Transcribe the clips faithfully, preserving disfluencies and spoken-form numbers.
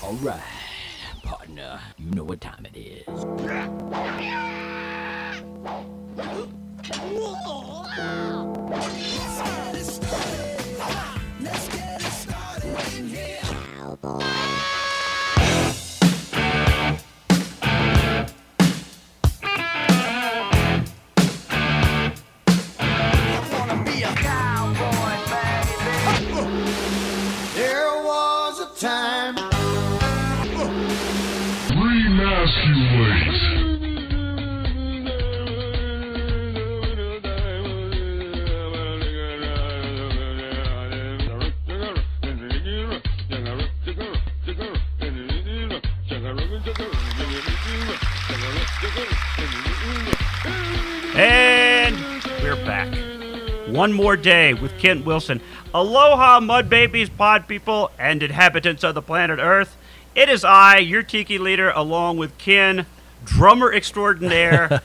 All right, partner, you know what time it is. Cowboy. Time. Remasculate. And we're back. One more day with Kent Wilson. Aloha, Mud Babies, pod people, and inhabitants of the planet Earth. It is I, your Tiki leader, along with Ken, drummer extraordinaire,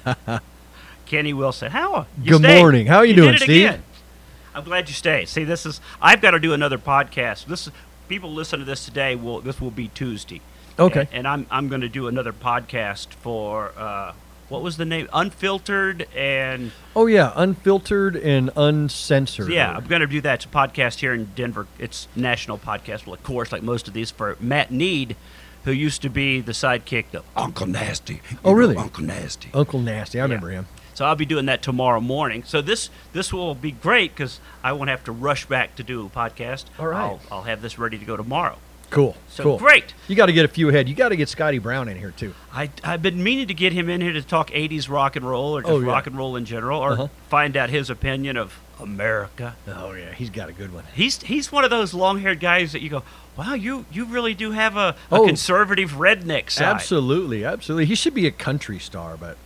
Kenny Wilson. How you Good stayed. morning. How are you, you doing, did it Steve? Again. I'm glad you stayed. See, this is I've got to do another podcast. This is, people listen to this today. Will this will be Tuesday? Okay. And, and I'm I'm going to do another podcast for uh, what was the name? Unfiltered and. Oh, yeah, unfiltered and uncensored. Yeah, I'm going to do that. It's a podcast here in Denver. It's national podcast, well, of course, like most of these, for Matt Need, who used to be the sidekick of Uncle Nasty. You Oh, really? know, Uncle Nasty. Uncle Nasty. I remember him. So I'll be doing that tomorrow morning. So this this will be great because I won't have to rush back to do a podcast. All right. I'll, I'll have this ready to go tomorrow. Cool. So cool. great. You got to get a few ahead. You got to get Scotty Brown in here, too. I, I've been meaning to get him in here to talk eighties rock and roll or just Oh, yeah. rock and roll in general or Uh-huh. find out his opinion of America. Oh, yeah, he's got a good one. He's he's one of those long-haired guys that you go, wow, you, you really do have a, a Oh. conservative redneck side. Absolutely, absolutely. He should be a country star, but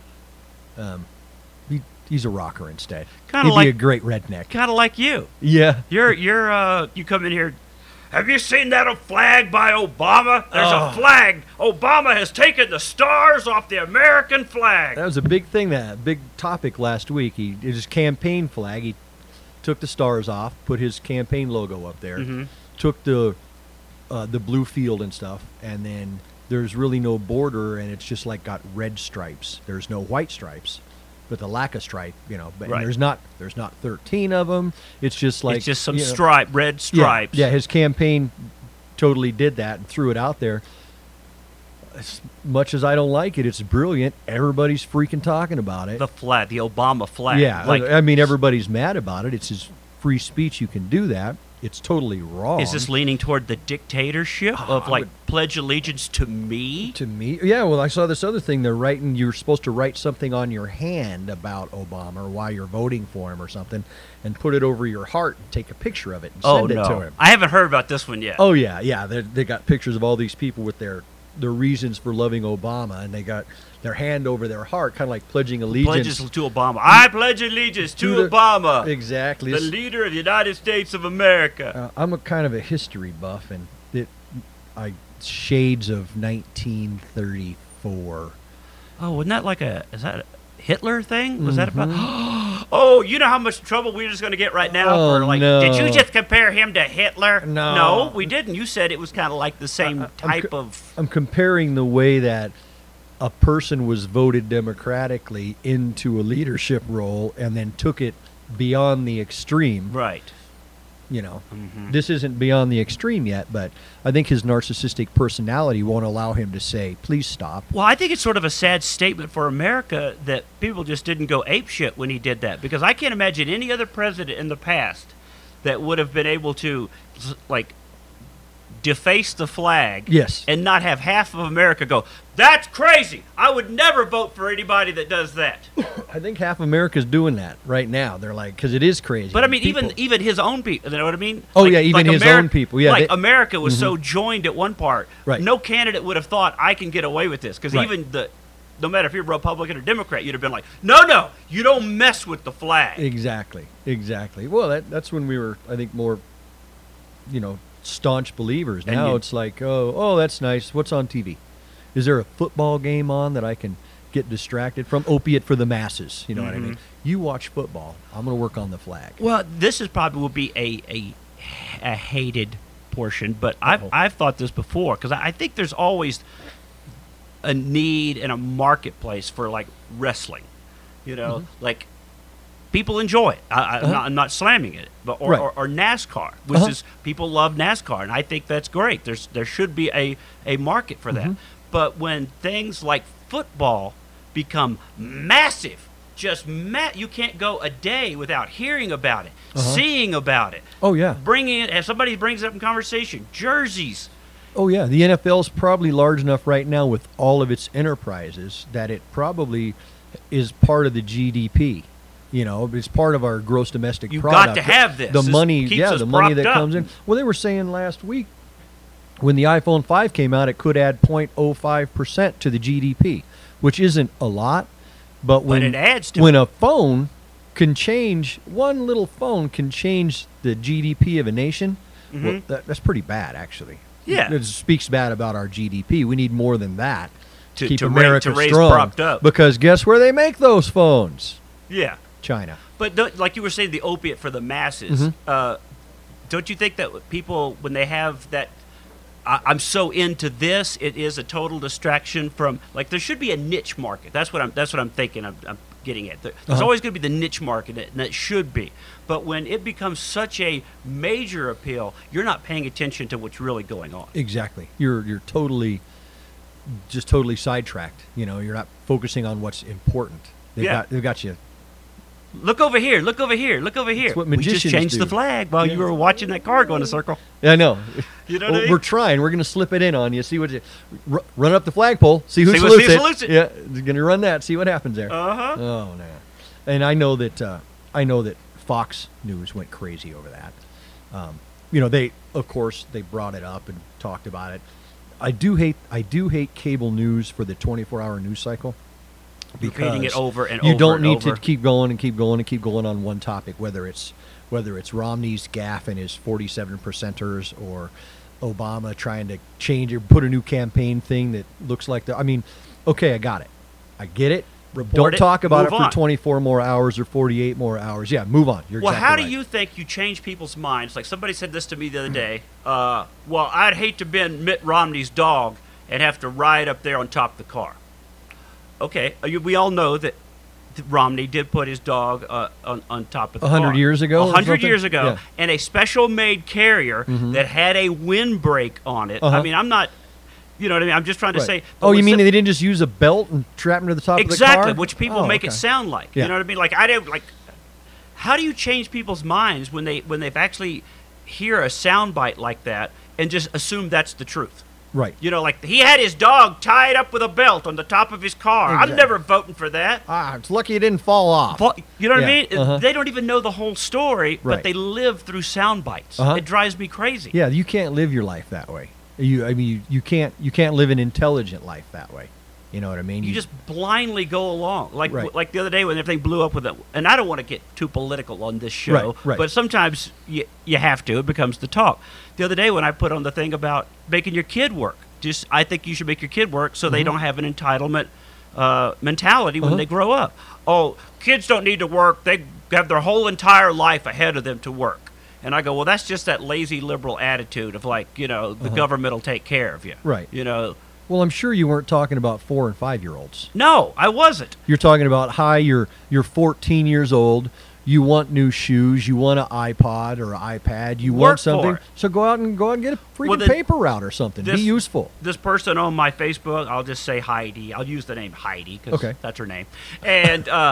um, he, he's a rocker instead. Kinda He'd like- be a great redneck. Kind of like you. Yeah. You're you're uh you come in here. Have you seen that flag by Obama? There's Oh. a flag. Obama has taken the stars off the American flag. That was a big thing, that big topic last week. He did his campaign flag. He took the stars off, put his campaign logo up there, Mhm. took the uh, the blue field and stuff, and then there's really no border, and it's just like got red stripes. There's no white stripes, but the lack of stripe, you know. But and Right. there's not there's not thirteen of them. It's just like it's just some you know, stripe, red yeah, stripes. Yeah, his campaign totally did that and threw it out there. As much as I don't like it, it's brilliant. Everybody's freaking talking about it. The flag, the Obama flag. Yeah, Like, I mean, everybody's mad about it. It's his free speech. You can do that. It's totally wrong. is this leaning toward the dictatorship Oh, of I like would- pledge allegiance to me? to me? Yeah, well, I saw this other thing. They're writing, you're supposed to write something on your hand about Obama or why you're voting for him or something and put it over your heart and take a picture of it and Oh send it no, to him. I haven't heard about this one yet. Oh, yeah, yeah. They they got pictures of all these people with their, their reasons for loving Obama, and they got their hand over their heart, kind of like pledging allegiance. Pledges to Obama. I pledge allegiance to, To the- Obama, Exactly. the It's- leader of the United States of America. Uh, I'm a kind of a history buff, and it, I shades of nineteen thirty-four. Oh, wasn't that like a, is that a Hitler thing? Was that Mm-hmm. about, oh, you know how much trouble we're just going to get right now Oh, for like, no. did you just compare him to Hitler? No. No, we didn't. You said it was kind of like the same I- I'm type co- of, I'm comparing the way that a person was voted democratically into a leadership role and then took it beyond the extreme. right. You know, Mhm. this isn't beyond the extreme yet, but I think his narcissistic personality won't allow him to say, "Please stop." Well, I think it's sort of a sad statement for America that people just didn't go apeshit when he did that, because I can't imagine any other president in the past that would have been able to, like, deface the flag Yes. and not have half of America go, that's crazy. I would never vote for anybody that does that. I think half America's doing that right now. They're like, because it is crazy. But I mean, People- even even his own people. You know what I mean? Oh, yeah, even his own people, yeah, like they- Mm-hmm. America was so joined at one part. Right. No candidate would have thought I can get away with this, because Right. even the, no matter if you're Republican or Democrat, you'd have been like, no, no, you don't mess with the flag. Exactly, exactly. Well, that, that's when we were, I think, more, you know, staunch believers. And Now you- it's like, oh, oh, that's nice. What's on T V? Is there a football game on that I can get distracted from? Opiate for the masses. You know what I mean? You watch football. I'm going to work on the flag. Well, this is probably will be a a, a hated portion, but I've Uh-oh. I've thought this before because I I think there's always a need and a marketplace for like wrestling, you know, like people enjoy it. I, I, I'm, Uh-huh. not, I'm not slamming it, but or, Right. or, or NASCAR, which Uh-huh. is people love NASCAR, and I think that's great. There's there should be a a market for that, Mhm. but when things like football become massive. Just ma- you can't go a day without hearing about it, Uh-huh. seeing about it, Oh yeah. bringing it. If somebody brings it up in conversation, jerseys. Oh yeah. The N F L is probably large enough right now with all of its enterprises that it probably is part of the G D P. You know, it's part of our gross domestic You've product. got to have this. The This money, keeps yeah, us the money that propped up. comes in. Well, they were saying last week when the iPhone five came out, it could add zero point zero five percent to the G D P, which isn't a lot, but when it adds to when a phone can change, one little phone can change the G D P of a nation. Well, Mhm. that, that's pretty bad, actually. Yeah. It speaks bad about our G D P. We need more than that To- keep to ra- America to raise strong. propped up. Because guess where they make those phones? Yeah. China. But don't, like you were saying, the opiate for the masses. Mhm. Uh, don't you think that people, when they have that, I, I'm so into this, it is a total distraction from. Like there should be a niche market. That's what I'm. That's what I'm thinking. I'm, I'm getting at. There, there's Uh-huh. always going to be the niche market, and that should be. But when it becomes such a major appeal, you're not paying attention to what's really going on. Exactly. You're you're totally just totally sidetracked. You know, you're not focusing on what's important. They've Yeah. got they've got you. Look over here. Look over here. Look over here. what we just magicians changed do. the flag while Yeah. you were watching that car go in a circle. Yeah, I know. You know Well, what I mean? we're trying. We're going to slip it in on you. See what you r- run up the flagpole. See who See what- salutes, see who it. salutes it. Yeah, going to run that. See what happens there. Uh-huh. Oh no. And I know that uh, I know that Fox News went crazy over that. Um, you know, they of course they brought it up and talked about it. I do hate I do hate cable news for the twenty-four hour news cycle. Repeating it because over and you over don't and need over. to keep going and keep going and keep going on one topic, whether it's whether it's Romney's gaffe and his forty-seven percenters or Obama trying to change or put a new campaign thing that looks like the. I mean, okay, I got it, I get it. Report Don't it, talk about it move for on. twenty-four more hours or forty-eight more hours. Yeah, move on. You're Well, exactly how do right. you think you change people's minds? Like somebody said this to me the other day. Uh, well, I'd hate to be Mitt Romney's dog and have to ride up there on top of the car. Okay, uh, you- we all know that th- Romney did put his dog uh, on, on top of the A car. hundred years ago or A hundred something? years ago, Yeah. and a special-made carrier Mhm. that had a windbreak on it. I Uh-huh. mean, I'm not, you know what I mean? I'm just trying to Right. say. Oh, but you when mean some- they didn't just use a belt and strap him to the top exactly, of the car? which people Oh, make okay. it sound like. Yeah. You know what I mean? Like I don't like. How do you change people's minds when they when they've actually hear a soundbite like that and just assume that's the truth? Right. You know, like he had his dog tied up with a belt on the top of his car. I'm Exactly. never voting for that. Ah, it's lucky it didn't fall off. But- You know what I Yeah, mean? uh-huh. They don't even know the whole story, Right. but they live through sound bites. Uh-huh. It drives me crazy. Yeah, you can't live your life that way. You, I mean, you, you can't you can't live an intelligent life that way. You know what I mean? You just blindly go along, like Right. like the other day when everything blew up with it. And I don't want to get too political on this show, Right, right. but sometimes you, you have to. It becomes the talk. The other day when I put on the thing about making your kid work, just I think you should make your kid work so they Mhm. don't have an entitlement uh, mentality when Uh-huh. they grow up. Oh, kids don't need to work; they have their whole entire life ahead of them to work. And I go, well, that's just that lazy liberal attitude of like, you know, the Uh-huh. government will take care of you. Right. You know, Well, I'm sure you weren't talking about four and five year olds. no, I wasn't. You're talking about hi, you're you're fourteen years old. You want new shoes. You want an iPod or an iPad. You Work want for something. it. So go out and go out and get a freaking Well, then paper route or something. this- Be useful. This person on my Facebook, I'll just say Heidi. I'll use the name Heidi because Okay. that's her name. And uh,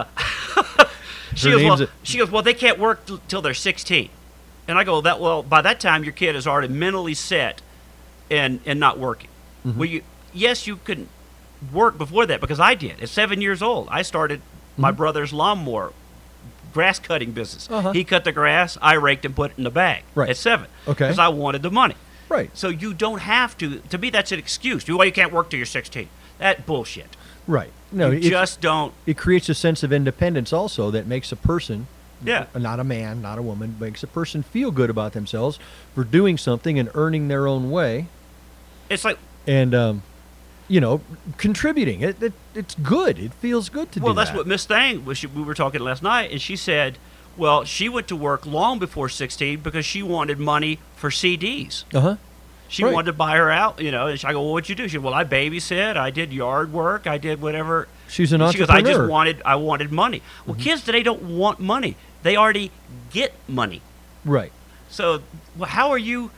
she Her goes, name's well, a- she goes, well, they can't work t- till they're sixteen. And I go, that well, by that time your kid is already mentally set and and not working. Mhm. Well, you yes, you could work before that because I did. At seven years old, I started my Mhm. brother's lawnmower grass cutting business. Uh-huh. He cut the grass, I raked and put it in the bag Right. at seven Okay. because I wanted the money. Right. So you don't have to. To me, that's an excuse. Well, you can't work till you're sixteen. That bullshit. Right. No, you it, just don't. it creates a sense of independence also that makes a person, Yeah. not a man, not a woman, makes a person feel good about themselves for doing something and earning their own way It's like, and, um, you know, contributing. It, it It's good. It feels good to well, do that's that. what Miss Thang was. She, we were talking last night, and she said, Well, she went to work long before sixteen because she wanted money for C Ds. Uh huh. She Right. wanted to buy her out, you know. And I go, well, what'd you do? She said, well, I babysit, I did yard work, I did whatever. She's an She goes, I just entrepreneur. wanted, I wanted money. Well, Mm-hmm. kids today don't want money. They already get money. Right. So, well, how are you,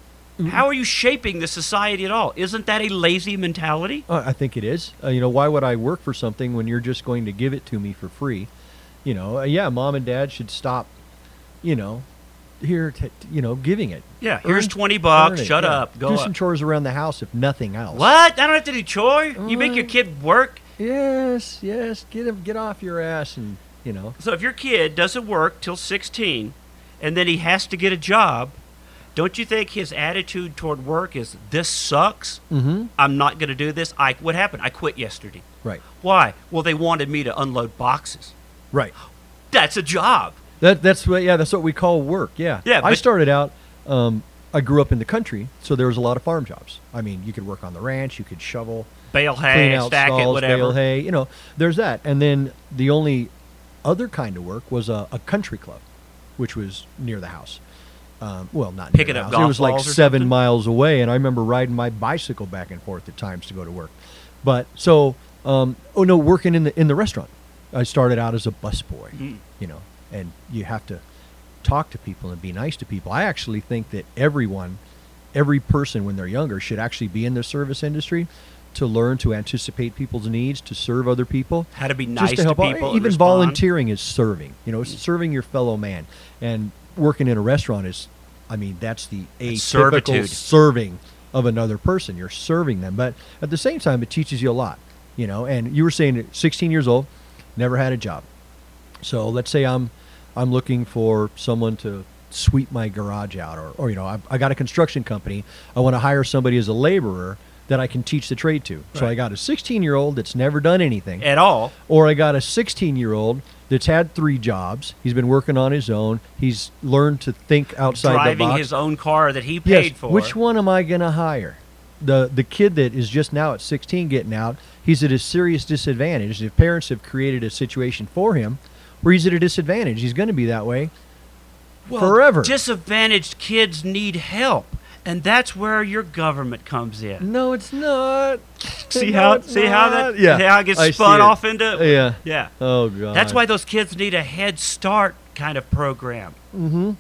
how are you shaping the society at all? Isn't that a lazy mentality? Uh, I think it is. Uh, you know, why would I work for something when you're just going to give it to me for free? You know, uh, yeah, mom and dad should stop, you know, here, t- t- you know, giving it. Yeah, here's Earn- twenty bucks. earn it, Shut yeah. up. Go Do up. some chores around the house, if nothing else. What? I don't have to do chore. You make your Uh, kid work. Yes, yes. Get him, get off your ass, and you know. So if your kid doesn't work till sixteen, and then he has to get a job, don't you think his attitude toward work is, this sucks? Mm-hmm. I'm not going to do this. I what happened? I quit yesterday. Right. Why? Well, they wanted me to unload boxes. Right. That's a job. That that's what yeah that's what we call work. Yeah. Yeah, I but- started out. Um, I grew up in the country, so there was a lot of farm jobs. I mean, you could work on the ranch, you could shovel, Bale clean hay, out stack stalls, it, whatever. bale hay. You know, there's that. And then the only other kind of work was a, a country club, which was near the house. Um, well, not near Picking the up house. golf It was like balls or seven something? miles away, and I remember riding my bicycle back and forth at times to go to work. But so, um, oh no, working in the in the restaurant. I started out as a busboy, Mm. you know, and you have to talk to people and be nice to people. I actually think that everyone, every person when they're younger should actually be in the service industry to learn to anticipate people's needs, to serve other people. How to be nice Just to, to help out. people. and Even respond. volunteering is serving. You know, it's serving your fellow man. And working in a restaurant is, I mean, that's the That's atypical servitude. serving of another person. You're serving them. But at the same time, it teaches you a lot. You know, and you were saying at sixteen years old, never had a job. So let's say I'm I'm looking for someone to sweep my garage out, or, or you know, I, I got a construction company. I want to hire somebody as a laborer that I can teach the trade to. So Right. I got a sixteen-year-old that's never done anything, At all. or I got a sixteen-year-old that's had three jobs. He's been working on his own. He's learned to think outside Driving the box. his own car that he paid Yes. for. Which one am I going to hire? The the kid that is just now at sixteen getting out, he's at a serious disadvantage. If parents have created a situation for him where he's at a disadvantage, he's going to be that way Well, forever. Disadvantaged kids need help, and that's where your government comes in. No, it's not. See No, how it's see how not. that Yeah, see how it gets I see spun it. off into Yeah. yeah. Oh God. That's why those kids need a Head Start kind of program. Mm-hmm.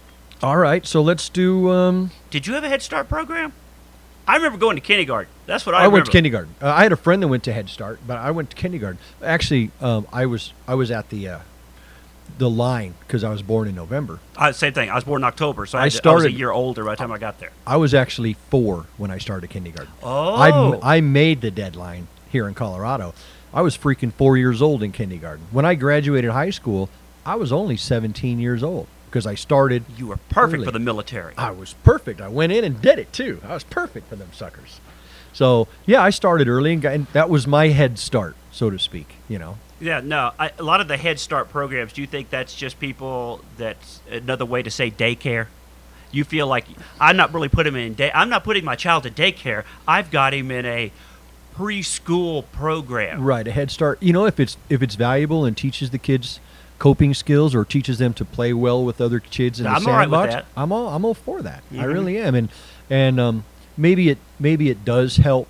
All right, so let's do. Um, Did you have a Head Start program? I remember going to kindergarten. That's what I, I, remember. went to kindergarten. Uh, I had a friend that went to Head Start, but I went to kindergarten. Actually, um, I was I was at the uh, the line because I was born in November. Uh, same thing. I was born in October, so I, I had to- I was a started- year older by the time I got there. I was actually four when I started kindergarten. Oh, I, I made the deadline here in Colorado. I was freaking four years old in kindergarten. When I graduated high school, I was only seventeen years old because I started. you were perfect early. for the military. I was perfect. I went in and did it too. I was perfect for them suckers. So yeah, I started early, and, got, and that was my head start, so to speak. You know. Yeah, no. I, a lot of the Head Start programs. Do you think that's just people? That's another way to say daycare. You feel like I'm not really putting him in day. I'm not putting my child in daycare. I've got him in a preschool program. Right, a head start. You know, if it's if it's valuable and teaches the kids coping skills or teaches them to play well with other kids in the I'm all right with sandbox, that. I'm all I'm all for that. I Mhm. really am, and and um, maybe it maybe it does help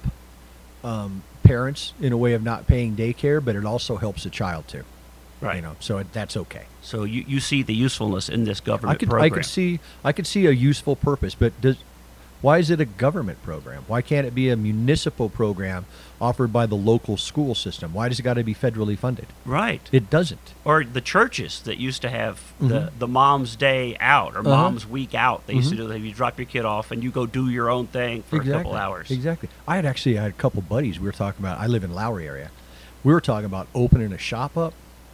um, parents in a way of not paying daycare, but it also helps the child too. Right. You know, so it, that's okay. So you, you see the usefulness in this I government could program. I could see I could see a useful purpose, but does why is it a government program? Why can't it be a municipal program offered by the local school system? Why does it got to be federally funded? Right. It doesn't. Or the churches that used to have the, Mhm. the mom's day out or Uh-huh. mom's week out. They used Mhm. to do that. You drop your kid off and you go do your own thing for a couple hours. Exactly. I had actually I had a couple buddies. We were talking about. I live in Lowry area. We were talking about opening a shop up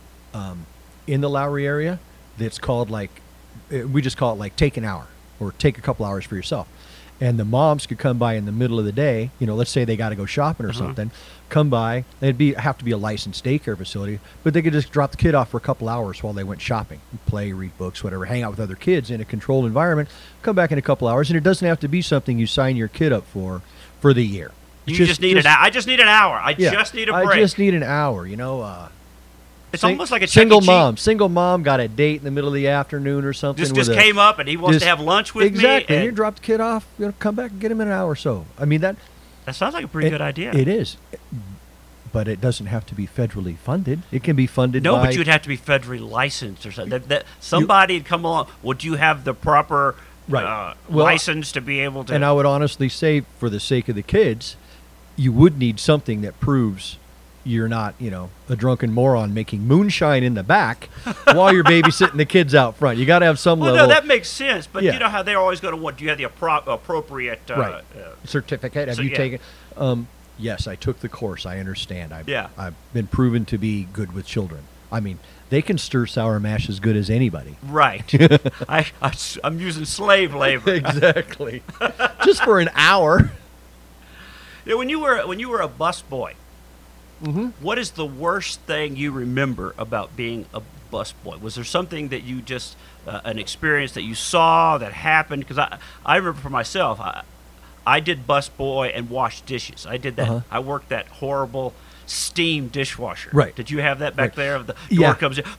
um, in the Lowry area. That's called like uh, we just call it like take an hour or take a couple hours for yourself. And the moms could come by in the middle of the day. You know, let's say they got to go shopping or Uh-huh. something. Come by. It'd be have to be a licensed daycare facility, but they could just drop the kid off for a couple hours while they went shopping, play, read books, whatever, hang out with other kids in a controlled environment. Come back in a couple hours, and it doesn't have to be something you sign your kid up for for the year. You just, need an hour. I just need an hour. I Yeah, just need a I break. just need an hour. You know, uh, It's Sing- almost like a Chuck E. single Cheese. mom. Single mom got a date in the middle of the afternoon or something. Just with just a- came up and he wants just- to have lunch with exactly. me. And you And drop the kid off. You know, come back and get him in an hour or so. I mean that. that sounds like a pretty it- good idea. It is, but it doesn't have to be federally funded. It can be funded. No, by, but you'd have to be federally licensed or something. That, that somebody would come along. Would you have the proper Right. uh, Well, license to be able to? And I would honestly say, for the sake of the kids, you would need something that proves you're not, you know, a drunken moron making moonshine in the back while you're babysitting the kids out front. You got to have some well, level no, that makes sense. But Yeah. you know how they're always going to want. Do you have the appro- appropriate? Uh, Right. uh, certificate. Have So, you yeah. taken? Um, yes, I took the course. I understand. I've, Yeah. I've been proven to be good with children. I mean, they can stir sour mash as good as anybody. right. I, I am using slave labor. Exactly. Just for an hour. Yeah, when you were when you were a busboy, Mm-hmm. what is the worst thing you remember about being a busboy? Was there something that you just uh, an experience that you saw that happened? Because I I remember for myself, I I did busboy and washed dishes. I did that. Uh-huh. I worked that horrible steam dishwasher. Right. Did you have that back Right. there? The door Yeah. comes in.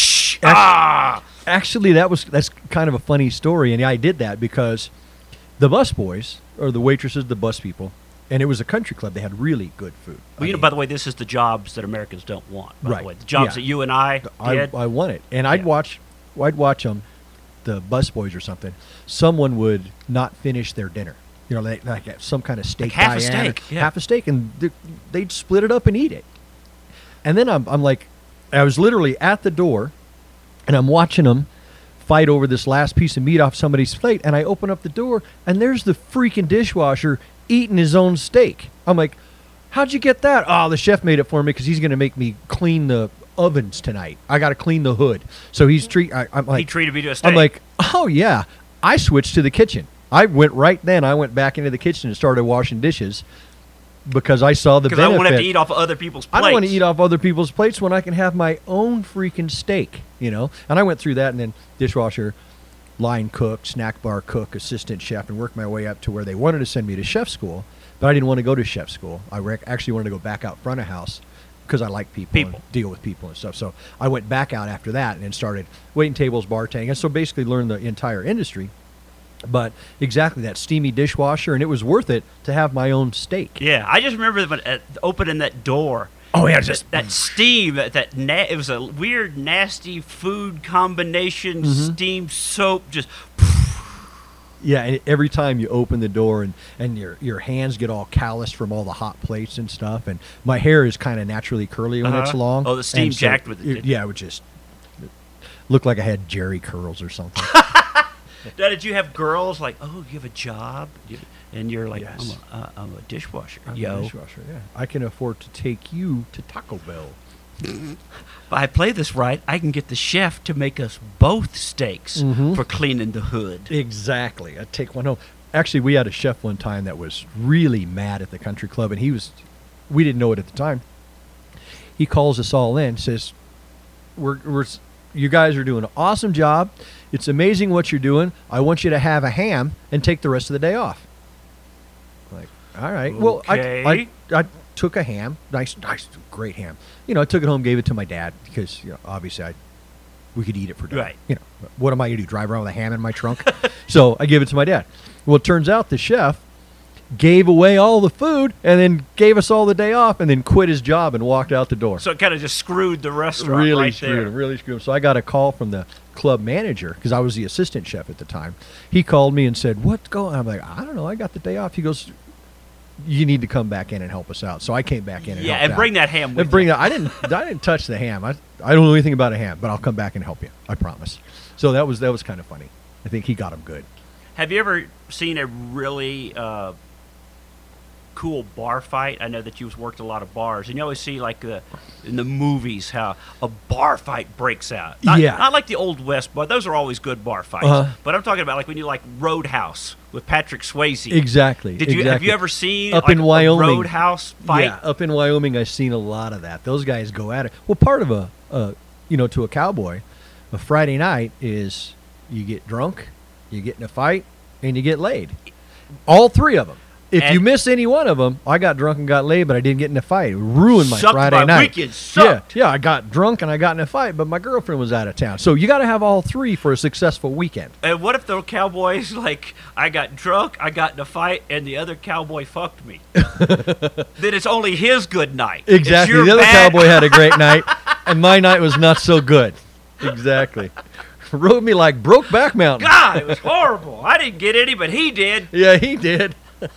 Ah. Actually, that was that's kind of a funny story, and I did that because the bus boys or the waitresses, the bus people, and it was a country club. They had really good food. Well, you know, by the way, this is the jobs that Americans don't want. By Right. the way, the jobs Yeah. that you and I I, did. I won it, and I'd Yeah. watch, I'd watch them, the bus boys or something. Someone would not finish their dinner. You know, like, like some kind of steak, half a diameter- steak, yeah. half a steak, and th- they'd split it up and eat it. And then I'm, I'm like, I was literally at the door, and I'm watching them fight over this last piece of meat off somebody's plate, and I open up the door, and there's the freaking dishwasher eating his own steak. I'm like, how'd you get that? Oh, the chef made it for me because he's going to make me clean the ovens tonight. I got to clean the hood. So he's treat. I, I'm he like, treated me to a steak. I'm like, oh yeah. I switched to the kitchen. I went right then. I went back into the kitchen and started washing dishes because I saw the because I benefit. don't want to have to eat off of other people's plates. I don't want to eat off other people's plates when I can have my own freaking steak, you know? And I went through that and then dishwasher, line cook, snack bar cook, assistant chef, and worked my way up to where they wanted to send me to chef school, but I didn't want to go to chef school. I rec- actually wanted to go back out front of house because I like people, People. and deal with people and stuff. So I went back out after that and then started waiting tables, bartending, and so basically learned the entire industry. But exactly that steamy dishwasher, and it was worth it to have my own steak. Yeah, I just remember when, uh, opening that door. Oh yeah, That, just that steam, that, that na- it was a weird, nasty food combination. Mm-hmm. Steam, soap, just yeah. And every time you open the door, and, and your your hands get all calloused from all the hot plates and stuff. And my hair is kind of naturally curly when it's Uh-huh. long. Oh, the steam and so jacked with it, didn't it? Yeah, it would just look like I had Jerry curls or something. Now, did you have girls like, oh, you have a job, You- and you're like, Yes. I'm, a, uh, I'm a dishwasher, I'm a yo. dishwasher, yeah. I can afford to take you to Taco Bell. If I play this right, I can get the chef to make us both steaks Mhm. for cleaning the hood. Exactly. I'd take one home. Actually, we had a chef one time that was really mad at the country club, and he was, we didn't know it at the time. He calls us all in, says, we're, we're, you guys are doing an awesome job. It's amazing what you're doing. I want you to have a ham and take the rest of the day off. Like, all right. Well, I, Okay. I, I took a ham, nice, nice, great ham. You know, I took it home, gave it to my dad because, you know, obviously I, we could eat it for dinner. Right. You know, what am I going to do? Drive around with a ham in my trunk? So I gave it to my dad. Well, it turns out the chef gave away all the food and then gave us all the day off and then quit his job and walked out the door. So it kind of just screwed the restaurant really right screwed there. him, really screwed him. So I got a call from the club manager because I was the assistant chef at the time. He called me and said, "What's going on?" I'm like, "I don't know. I got the day off." He goes, "You need to come back in and help us out." So I came back in and Yeah, helped and out. bring that ham with And bring you. that. I didn't. I didn't touch the ham. I I don't know anything about a ham, but I'll come back and help you. I promise. So that was that was kind of funny. I think he got him good. Have you ever seen a really uh, cool bar fight? I know that you've worked a lot of bars, and you always see like the in the movies how a bar fight breaks out. Not, Yeah. not like the Old West, but those are always good bar fights. Uh-huh. But I'm talking about like when you like Roadhouse with Patrick Swayze. Exactly. Did you have exactly. you ever seen Up like, in a Wyoming. Roadhouse fight? Yeah, up in Wyoming, I've seen a lot of that. Those guys go at it. Well, part of a, a you know, to a cowboy, a Friday night is you get drunk, you get in a fight, and you get laid. All three of them. If And- you miss any one of them, I got drunk and got laid, but I didn't get in a fight. It ruined my Sucked Friday my night. weekend. Sucked. Yeah, yeah, I got drunk and I got in a fight, but my girlfriend was out of town. So you got to have all three for a successful weekend. And what if the cowboys, like, I got drunk, I got in a fight, and the other cowboy fucked me? Then it's only his good night. It's Exactly. your The other bad- cowboy had a great night, and my night was not so good. Exactly. Rode me like Brokeback Mountain. God, it was horrible. I didn't get any, but he did. Yeah, he did.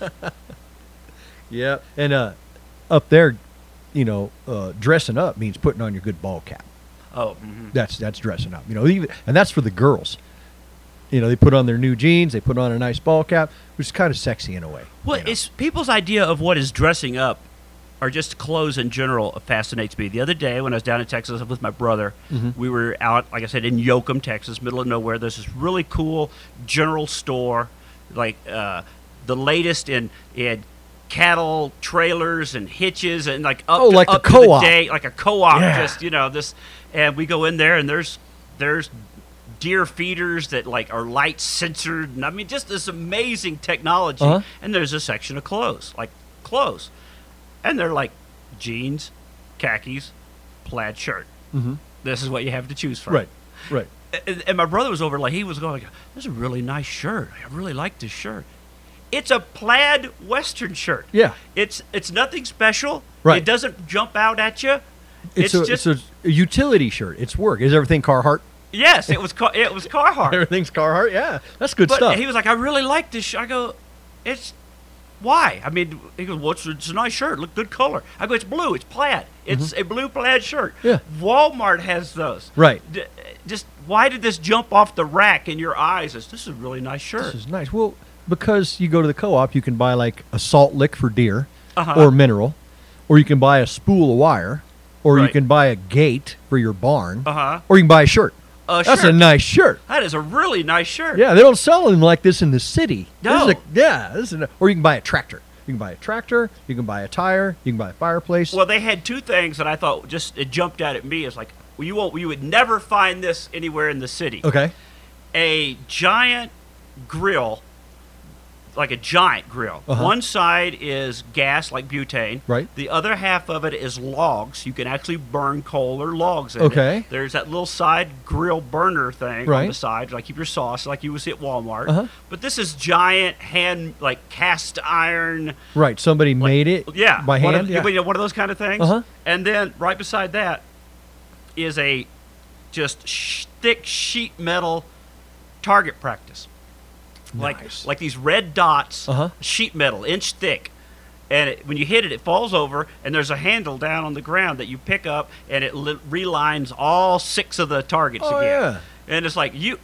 Yeah, and uh, up there, you know, uh, dressing up means putting on your good ball cap. Oh, mhm. That's that's dressing up. You know, even and that's for the girls. You know, they put on their new jeans, they put on a nice ball cap, which is kind of sexy in a way. Well, you know? it's people's idea of what is dressing up, or just clothes in general, fascinates me. The other day when I was down in Texas with my brother, Mhm. we were out, like I said, in Yoakum, Texas, middle of nowhere. There's this really cool general store, like uh, the latest in in cattle trailers and hitches and like up Oh, to, like the up to co-op. day, like a co-op. Yeah. Just you know this, and we go in there and there's there's deer feeders that like are light censored, and I mean just this amazing technology. Uh-huh. And there's a section of clothes, like clothes, and they're like jeans, khakis, plaid shirt. Mhm. This is what you have to choose from. Right, right. And, and my brother was over, like he was going, like, "This is a really nice shirt. I really like this shirt." It's a plaid Western shirt. Yeah. It's it's nothing special. Right. It doesn't jump out at you. It's, It's, a, just it's a utility shirt. It's work. Is everything Carhartt? yes. It was Car- it was Carhartt. Everything's Carhartt. Yeah, that's good But stuff. he was like, "I really like this." Sh-. I go, "It's why?" I mean, he goes, "Well, it's, it's a nice shirt. Look, good color." I go, "It's blue. It's plaid. It's a blue plaid shirt." Mm-hmm. Yeah. Walmart has those. Right. D- just why did this jump off the rack in your eyes? As, this is a really nice shirt. This is nice. Well, because you go to the co-op, you can buy like a salt lick for deer Uh-huh. or mineral, or you can buy a spool of wire, or you Right. can buy a gate for your barn, Uh huh. or you can buy a shirt. A That's shirt. a nice shirt. That is a really nice shirt. Yeah, they don't sell them like this in the city. No. This is a, yeah, this is a, or you can buy a tractor. You can buy a tractor. You can buy a tire. You can buy a fireplace. Well, they had two things that I thought just it jumped out at me. It's like well, you won't, you would never find this anywhere in the city. Okay. A giant grill, like a giant grill. Uh-huh. One side is gas, like butane. Right. The other half of it is logs. You can actually burn coal or logs in it. Okay. There's that little side grill burner thing on Right. the side, like keep your sauce, like you would see at Walmart. Uh-huh. But this is giant hand, like cast iron. Right. Somebody made it. Yeah, By one hand. Of, yeah. you know, one of those kind of things. Uh-huh. And then right beside that is a just sh- thick sheet metal target practice, like Nice. like these red dots, Uh-huh. sheet metal, inch thick. And it, when you hit it, it falls over, and there's a handle down on the ground that you pick up, and it li- relines all six of the targets Oh, again. yeah. And it's like you,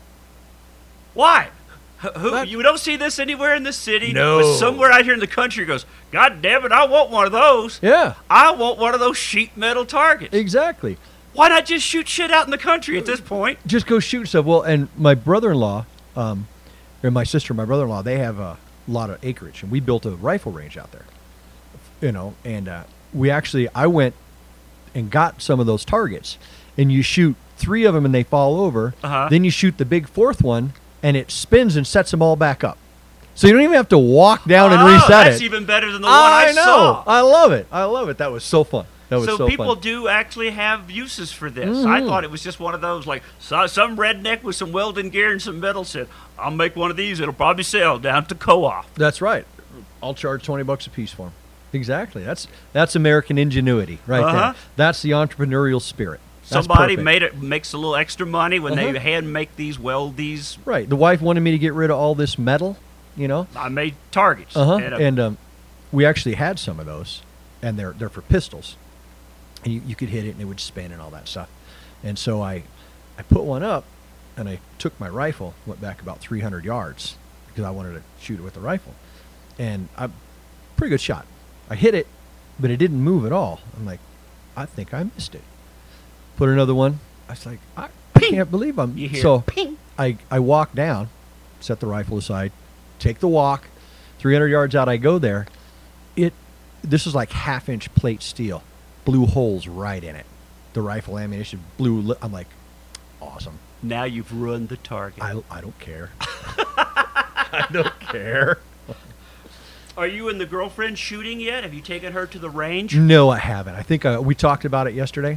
why? H- Who, That- you don't see this anywhere in the city, No. but somewhere out here in the country goes, God damn it, I want one of those. Yeah. I want one of those sheet metal targets. Exactly. Why not just shoot shit out in the country at this point? Just go shoot stuff. Well, and my brother-in-law, um, and my sister, and my brother-in-law, they have a lot of acreage, and we built a rifle range out there. You know, and uh, we actually, I went and got some of those targets, and you shoot three of them, and they fall over. Uh-huh. Then you shoot the big fourth one, and it spins and sets them all back up. So you don't even have to walk down and Oh, reset that's it. even better than the one I, I know. saw. I love it. I love it. That was so fun. That was So, so, people fun. do actually have uses for this. I Mhm. thought it was just one of those, like so, some redneck with some welding gear and some metal said, I'll make one of these. It'll probably sell down to co-op. That's right. I'll charge twenty bucks a piece for them. Exactly. That's that's American ingenuity right Uh-huh. there. That's the entrepreneurial spirit. That's Somebody perfect. made it makes a little extra money when Uh-huh. they hand make these, weld these. Right. The wife wanted me to get rid of all this metal, you know. I made targets. Uh-huh. And, uh, And um, we actually had some of those, and they're they're for pistols. And you, you could hit it, and it would spin and all that stuff. And so I, I put one up, and I took my rifle, went back about three hundred yards because I wanted to shoot it with the rifle, and I, pretty good shot. I hit it, but it didn't move at all. I'm like, I think I missed it. Put another one. I was like, I, I can't believe I'm. You hear so ping. I I walk down, set the rifle aside, take the walk, three hundred yards out. I go there. It, this is like half inch plate steel, blew holes right in it. The rifle ammunition blew. Li- I'm like, awesome. Now you've ruined the target. I I don't care. I don't care. Or Are you and the girlfriend shooting yet? Have you taken her to the range? No, I haven't. I think uh, we talked about it yesterday.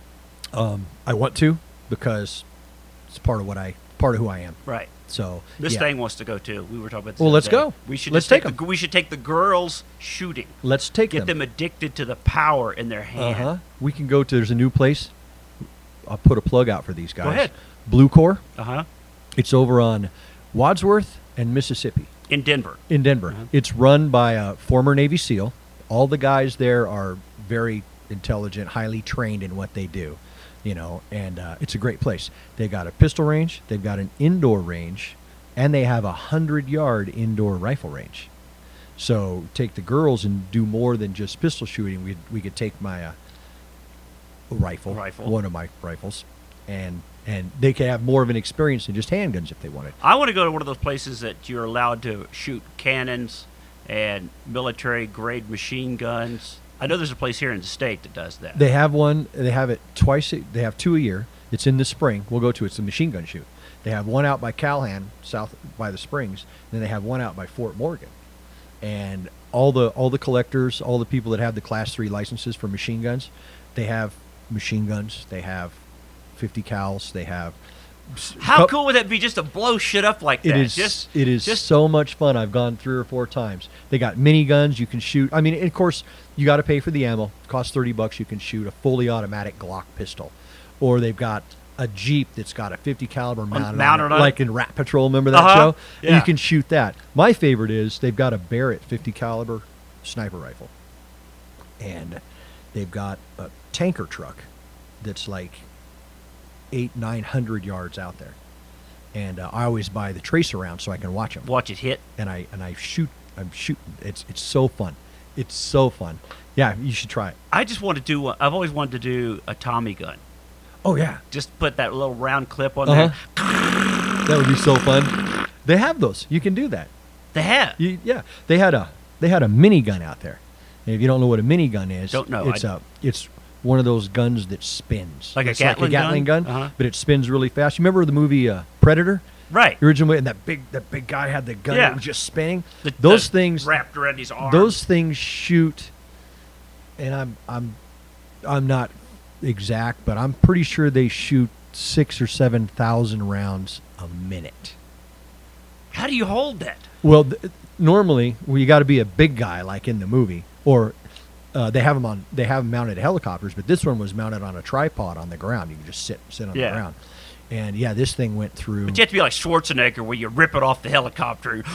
Um, I want to because it's part of what I, part of who I am. Right. So This yeah. thing wants to go too. We were talking about this. Well, the let's other day. go. We should Let's just take, take the, we should take the girls shooting. Let's take Get them. them addicted to the power in their hand. Uh huh. We can go to. There's a new place. I'll put a plug out for these guys. Go ahead. Blue Core. Uh huh. It's over on Wadsworth and Mississippi In Denver. in Denver. Uh-huh. It's run by a former Navy SEAL. All the guys there are very intelligent, highly trained in what they do. You know, and uh, it's a great place. They've got a pistol range. They've got an indoor range. And they have a hundred-yard indoor rifle range. So take the girls and do more than just pistol shooting. We we could take my uh, rifle, Rifle. one of my rifles, and and they could have more of an experience than just handguns if they wanted. I want to go to one of those places that you're allowed to shoot cannons and military-grade machine guns. I know there's a place here in the state that does that. They have one. They have it twice. a- They have two a year. It's in the spring. We'll go to it. It's a machine gun shoot. They have one out by Calhan, south by the Springs. And then they have one out by Fort Morgan. And all the all the collectors, all the people that have the Class Three licenses for machine guns, they have machine guns. They have fifty cals. They have. How Cup- cool would that be just to blow shit up like It that? is. Just, it is just so much fun. I've gone three or four times. They got mini guns. You can shoot. I mean, of course, you got to pay for the ammo. It costs thirty bucks. You can shoot a fully automatic Glock pistol, or they've got a Jeep that's got a fifty caliber mounted, mounted on, on it, it. like in Rat Patrol. Remember that Uh-huh. show? And Yeah. you can shoot that. My favorite is they've got a Barrett fifty caliber sniper rifle, and they've got a tanker truck that's like eight nine hundred yards out there. And uh, I always buy the tracer round so I can watch them. watch it hit. And I and I shoot. I'm shooting. It's it's so fun. It's so fun. Yeah, you should try it. I just want to do. one- I've always wanted to do a Tommy gun. Oh yeah, Just put that little round clip on uh-huh. there. That would be so fun. They have those. You can do that. They have. You, yeah, they had a they had a mini gun out there. And if you don't know what a mini gun is, Don't know. It's I- a it's one of those guns that spins. Like a It's Gatling like a Gatling gun, gun? Uh-huh. but it spins really fast. You remember the movie uh, Predator? Right. The original, and that big that big guy had the gun Yeah. that was just spinning. The- those the things wrapped around his arm. Those things shoot, and I'm I'm I'm not exact, but I'm pretty sure they shoot six or seven thousand rounds a minute. How do you hold that? Well, th- normally, well, you got to be a big guy like in the movie, or uh, they have them on they have them mounted helicopters, but this one was mounted on a tripod on the ground. You can just sit sit on Yeah. the ground, and yeah, this thing went through. But you have to be like Schwarzenegger, where you rip it off the helicopter, and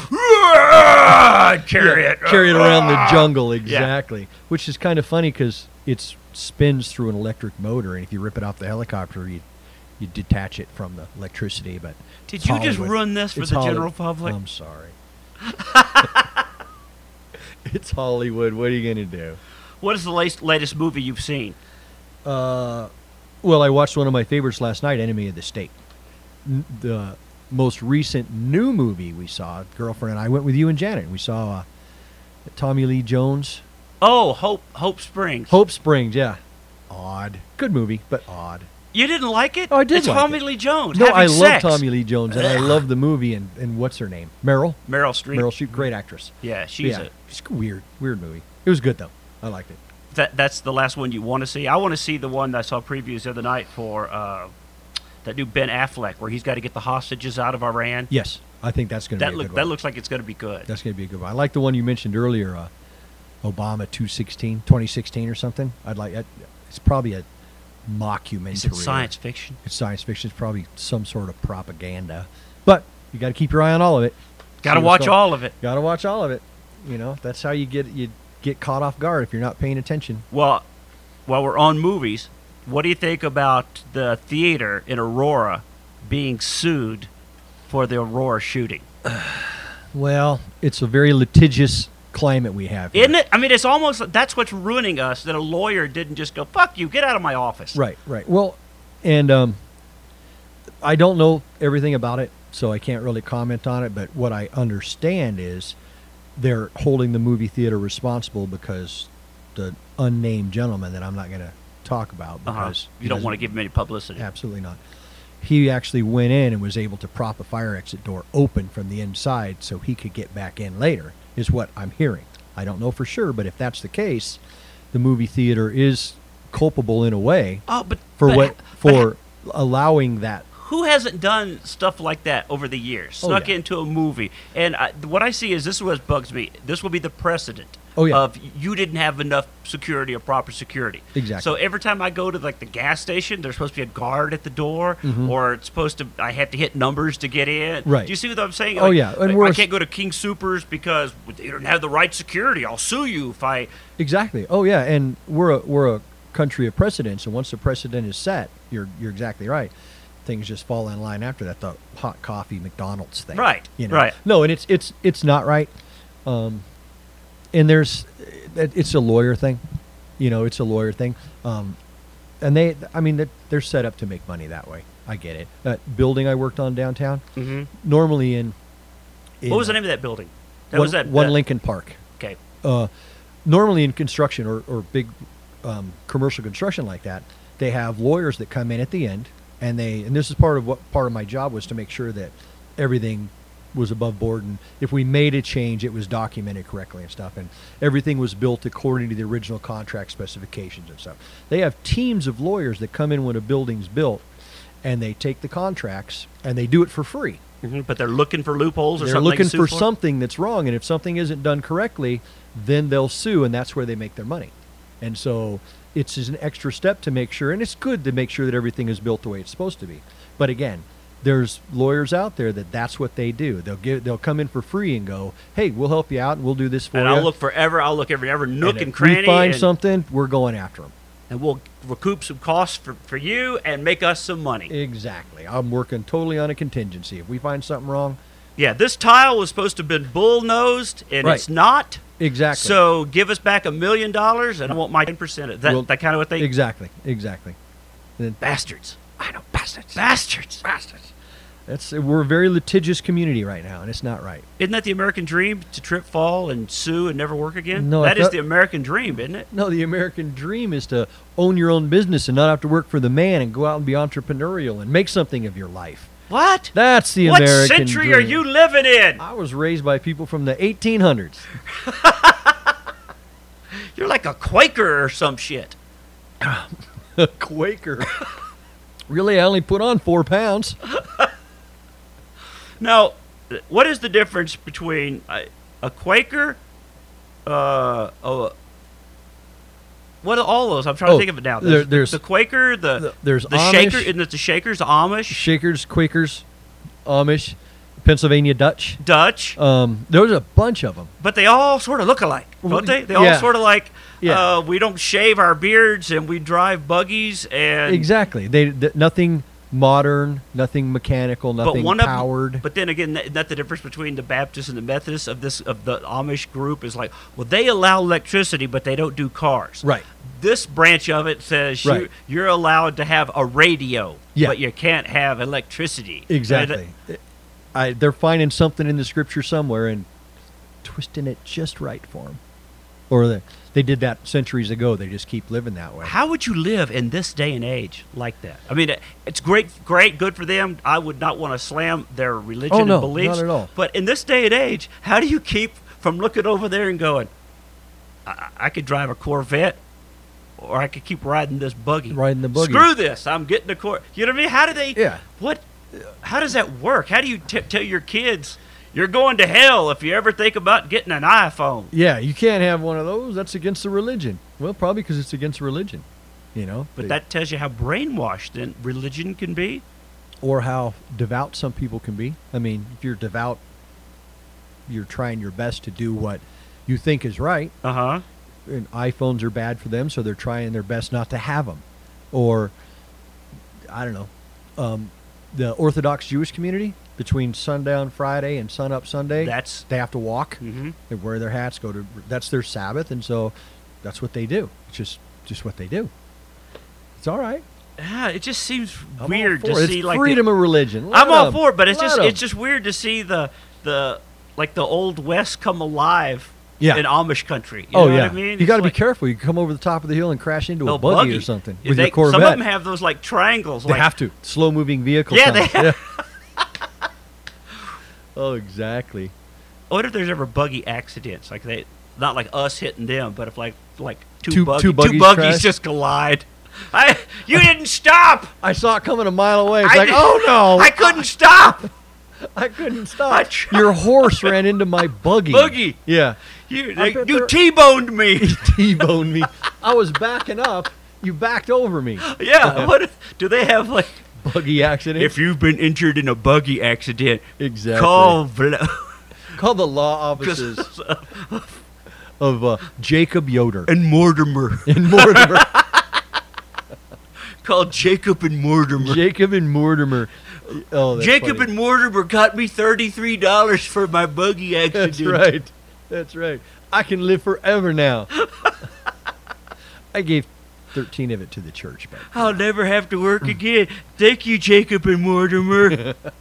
carry Yeah, it, carry it around the jungle, exactly. Yeah. Which is kind of funny because it spins through an electric motor, and if you rip it off the helicopter, you you detach it from the electricity. But Did it's you just Hollywood. ruin this for It's the Holly- general public? I'm sorry. It's Hollywood. What are you gonna do? What is the latest, latest movie you've seen? Uh, well, I watched one of my favorites last night, Enemy of the State. N- the most recent new movie we saw, girlfriend and I went with you and Janet. We saw uh, Tommy Lee Jones, Oh, Hope Hope Springs. Hope Springs. Yeah, odd, good movie, but odd. You didn't like it? Oh, I did It's like Tommy it. Lee Jones. No, having I love sex. Tommy Lee Jones, and I love the movie. And, and what's her name? Meryl. Meryl Streep. Meryl Streep, great actress. Yeah, she's yeah, a. it's a weird, weird movie. It was good though. I liked it. That that's the last one you want to see. I want to see the one that I saw previews the other night for uh, that new Ben Affleck, where he's got to get the hostages out of Iran. Yes, I think that's going to That be a look good that one. looks like it's going to be good. That's going to be a good one. I like the one you mentioned earlier, uh, Obama two sixteen, twenty sixteen or something. I'd like it. It's probably a mockumentary. Is it science fiction? It's science fiction. It's probably some sort of propaganda. But you got to keep your eye on all of it. Got to See what's watch going- all of it. Got to watch all of it. You know, that's how you get you get caught off guard if you're not paying attention. Well, while we're on movies, what do you think about the theater in Aurora being sued for the Aurora shooting? Well, it's a very litigious climate we have here. Isn't it? I mean, it's almost like that's what's ruining us, that a lawyer didn't just go, fuck you, get out of my office. Right, right. Well, and um, I don't know everything about it, so I can't really comment on it. But what I understand is they're holding the movie theater responsible because the unnamed gentleman that I'm not going to talk about Uh-huh. because You don't want to give him any publicity. absolutely not. he actually went in and was able to prop a fire exit door open from the inside so he could get back in later, is what I'm hearing. I don't know for sure, but if that's the case, the movie theater is culpable in a way Oh, but for but- what but for allowing that. who hasn't done stuff like that over the years? Oh, Snuck yeah. into a movie, and I, what I see is this is what bugs me. This will be the precedent. Oh, yeah. Of you didn't have enough security or proper security. Exactly. So every time I go to like the gas station, there's supposed to be a guard at the door, Mhm. or it's supposed to. I have to hit numbers to get in. Right. Do you see what I'm saying? Oh, Like, yeah, and I, we're- I can't go to King Supers because they don't have the right security. I'll sue you if I. Exactly. Oh yeah, and we're a, we're a country of precedents, and once the precedent is set, you're you're exactly right. Things just fall in line after that. The hot coffee McDonald's thing, Right, You know? right. No, and it's it's it's not right. Um, and there's, it's a lawyer thing, you know. It's a lawyer thing. Um, and they, I mean, they're, they're set up to make money that way. I get it. That building I worked on downtown, Mm-hmm. normally in, in What was the name of that building? That one, was that one that- Lincoln Park. Okay. Uh, normally in construction or, or big um, commercial construction like that, they have lawyers that come in at the end, and they and this is part of what part of my job was to make sure that everything was above board, and if we made a change, it was documented correctly and stuff, and everything was built according to the original contract specifications and stuff. They have teams of lawyers that come in when a building's built, and they take the contracts and they do it for free. hmm But they're looking for loopholes or They're something. looking to sue for something that's wrong, and if something isn't done correctly, then they'll sue, and that's where they make their money. And so it's just an extra step to make sure, and it's good to make sure that everything is built the way it's supposed to be. But again, there's lawyers out there that that's what they do. They'll give, they'll come in for free and go, "Hey, we'll help you out, and we'll do this for And you." I'll look forever. I'll look every every nook and, if cranny. we find and, something, we're going after them. and we'll recoup some costs for, for you and make us some money. Exactly. I'm working totally on a contingency. If we find something wrong, Yeah, this tile was supposed to have been bull-nosed, and Right. it's not. exactly. So give us back a million dollars, and I want my ten percent of that. Well, that kind of what they exactly, exactly. Then bastards. I know, bastards. Bastards. Bastards. that's we're a very litigious community right now, and it's not right. Isn't that the American dream, to trip, fall, and sue and never work again? No, that I is thought- the American dream, isn't it? No, the American dream is to own your own business and not have to work for the man and go out and be entrepreneurial and make something of your life. What? That's the what American century dream. are you living in? I was raised by people from the eighteen hundreds. You're like a Quaker or some shit. A Quaker. Really, I only put on four pounds. Now, what is the difference between a, a Quaker, uh, a, what are all those? I'm trying Oh, to think of it now. there- There's, there's- the Quaker, the the- there's the Amish. Shaker, isn't it the Shakers, the Amish, Shakers, Quakers, Amish, Pennsylvania Dutch. Dutch, Um, there was a bunch of them. but they all sort of look alike, don't they? They Yeah. all sort of like, Yeah. uh, we don't shave our beards and we drive buggies and Exactly. They th- nothing modern, nothing mechanical, but nothing one of 'em- powered. but then again, that, that the difference between the Baptists and the Methodists of this of the Amish group is like, well, they allow electricity, but they don't do cars. Right. This branch of it says Right. you, you're allowed to have a radio, Yeah. but you can't have electricity. Exactly. I, they're finding something in the scripture somewhere and twisting it just right for them. Or they, they did that centuries ago. They just keep living that way. How would you live in this day and age like that? I mean, it- it's great, great, good for them. I would not want to slam their religion Oh, no, and beliefs. not at all. But in this day and age, how do you keep from looking over there and going, I, I could drive a Corvette, or I could keep riding this buggy. Riding the buggy. Screw this! I'm getting a Cor. You know what I mean? How do they? Yeah. What? How does that work? How do you t- tell your kids you're going to hell if you ever think about getting an iPhone? Yeah, you can't have one of those. That's against the religion. Well, probably because it's against religion, you know. But They- that tells you how brainwashed then religion can be. or how devout some people can be. I mean, if you're devout, you're trying your best to do what you think is right. Uh huh. And iPhones are bad for them, so they're trying their best not to have them. Or, I don't know, um, the Orthodox Jewish community, between sundown Friday and sunup Sunday, That's. they have to walk. Mm-hmm. They wear their hats, go to, that's their Sabbath, and so that's what they do. It's just, just what they do. It's all right. Yeah, it just seems I'm all weird for to it. see It's like freedom the, of religion. I'm Let all 'em. for it, but it's Let just 'em. it's just weird to see the the like the old West come alive Yeah. in Amish country. You oh know yeah, what I mean? you got to It's be like- careful. You can come over the top of the hill and crash into No, a buggy, or something with They- your Corvette. Some of them have those like triangles. they like, have to slow-moving vehicle. Yeah, they signs. have. Yeah. Oh, exactly. I wonder if there's ever buggy accidents, like they, not like us hitting them, but if like like two Two- buggy, two buggies buggies crash? just collide. I, you didn't stop. I saw it coming a mile away. It's I like, did- oh no, I couldn't stop. I couldn't I stop. tried. Your horse ran into my buggy. Buggy. Yeah. You, I they, bet you they're- T-boned me. He T-boned me. I was backing up. You backed over me. Yeah. What if- do they have like? Buggy accident. If you've been injured in a buggy accident, exactly. call Vla- Call the law offices of uh, Jacob Yoder and Mortimer. in Mortimer. Call Jacob and Mortimer. Jacob and Mortimer. Oh, that's Jacob funny. and Mortimer got me thirty-three dollars for my buggy accident. That's right. That's right. I can live forever now. I gave thirteen of it to the church, but I'll never have to work again. Thank you, Jacob and Mortimer.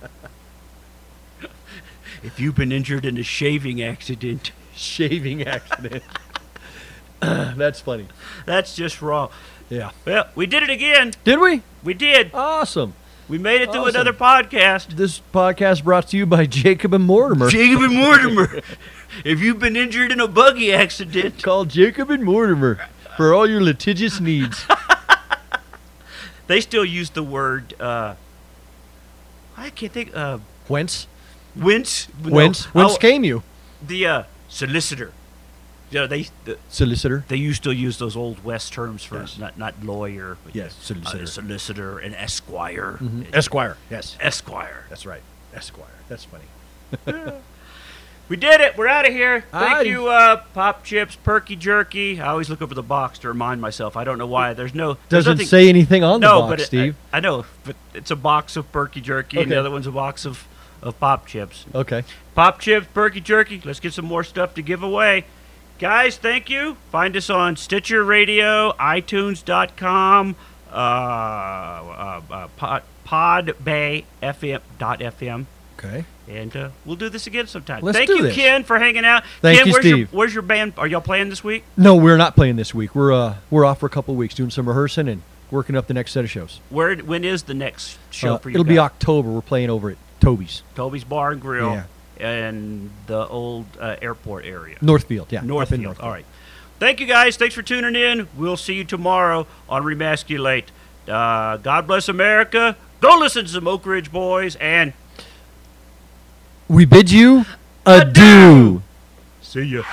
If you've been injured in a shaving accident, shaving accident. That's funny. that's just wrong. Yeah. Well, we did it again. Did we? We did. Awesome. We made it to Awesome. another podcast. This podcast brought to you by Jacob and Mortimer. Jacob and Mortimer. If you've been injured in a buggy accident, Call Jacob and Mortimer for all your litigious needs. they still use the word. Uh, I can't think. Uh, Whence? whence? no, Whence? Whence oh, came you? the uh, solicitor. Yeah, they the, Solicitor. they used to use those old West terms for Yes. not not lawyer. But Yes, uh, solicitor. solicitor and esquire. Mhm. Esquire. Yes. Esquire. That's right. Esquire. That's funny. We did it. We're out of here. Thank Alrighty. you, uh, Pop Chips, Perky Jerky. I always look over the box to remind myself. I don't know why. There's no. There's Doesn't nothing, say anything on no, the box, but it- Steve. I, I know, but it's a box of Perky Jerky, and the Okay. other one's a box of, of Pop Chips. Okay. Pop Chips, Perky Jerky. Let's get some more stuff to give away. Guys, thank you. Find us on Stitcher Radio, iTunes dot com, uh, uh, uh, pod, Podbay F M dot F M. Okay. And uh, we'll do this again sometime. Let's Thank do you, this. Ken, for hanging out. Thank Ken, you, where's Steve. Your, where's your band? Are y'all playing this week? No, we're not playing this week. We're uh we're off for a couple of weeks doing some rehearsing and working up the next set of shows. Where? When is the next show Uh, for you? it'll be guys? October. We're playing over at Toby's, Toby's Bar and Grill Yeah. in the old uh, airport area. Northfield. Yeah, up in Northfield. Northfield. All right. Thank you, guys. Thanks for tuning in. We'll see you tomorrow on Remasculate. Uh, God bless America. Go listen to some Oak Ridge Boys and We bid you adieu. Adieu. see ya.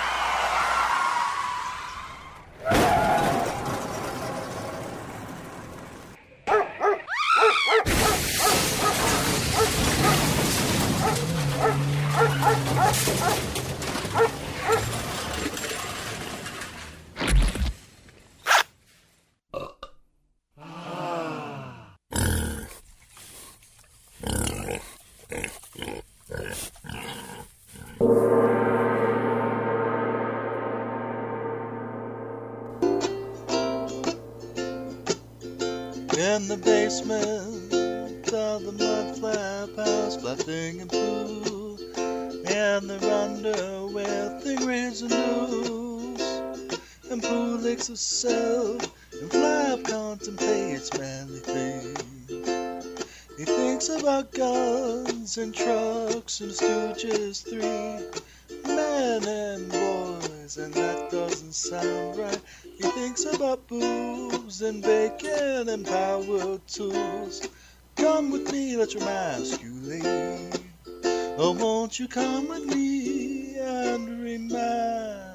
In the basement of the mud flap house, flapping and poo, and they're under with fingers and news, and poo licks herself, and flap contemplates manly things. He thinks about guns and trucks and Stooges three, men and boys, and that doesn't sound right. He thinks about boobs and bacon and power tools. Come with me, let's remasculate. Oh, won't you come with me and remasculate?